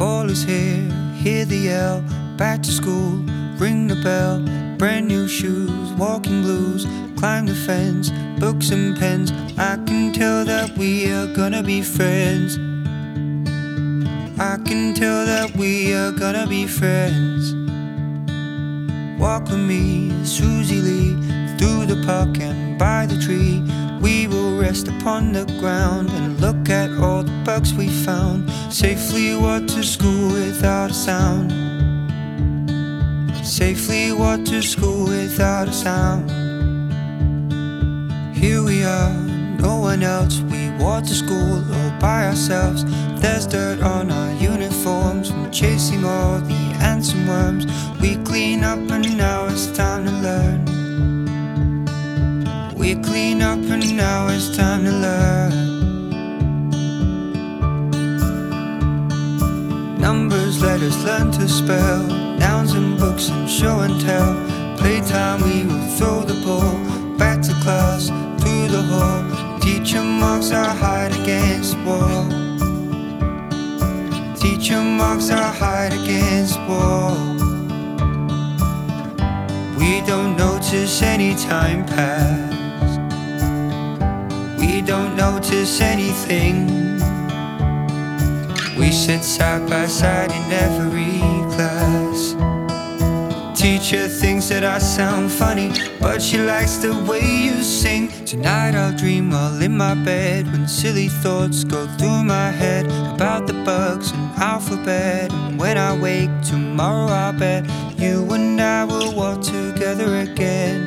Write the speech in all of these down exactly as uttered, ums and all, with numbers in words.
Fall is here, hear the yell. Back to school, ring the bell. Brand new shoes, walking blues. Climb the fence, books and pens. I can tell that we are gonna be friends. I can tell that we are gonna be friends. Walk with me, Susie Lee, through the park and by the tree. We will rest upon the ground and look at all the bugs we found. Safely walk to school without a sound. Safely walk to school without a sound. Here we are, no one else. We walk to school all by ourselves. There's dirt on our uniforms from chasing all the ants and worms. We clean up and now it's time to learn. We clean up and now it's time to learn. Numbers let us learn to spell. Nouns and books and show and tell. Playtime we will throw the ball. Back to class, through the hall. Teacher marks our height against the wall. Teacher marks our height against the wall. We don't notice any time pass. We don't notice anything. We sit side by side in every class. Teacher thinks that I sound funny, but she likes the way you sing. Tonight I'll dream while in my bed, when silly thoughts go through my head about the bugs and alphabet. And when I wake tomorrow I'll bet you and I will walk together again.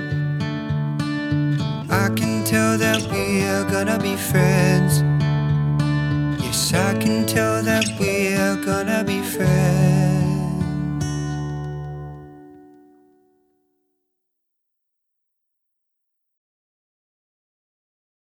I can tell that we are gonna be friends. Yes, I can tell that we are gonna be friends.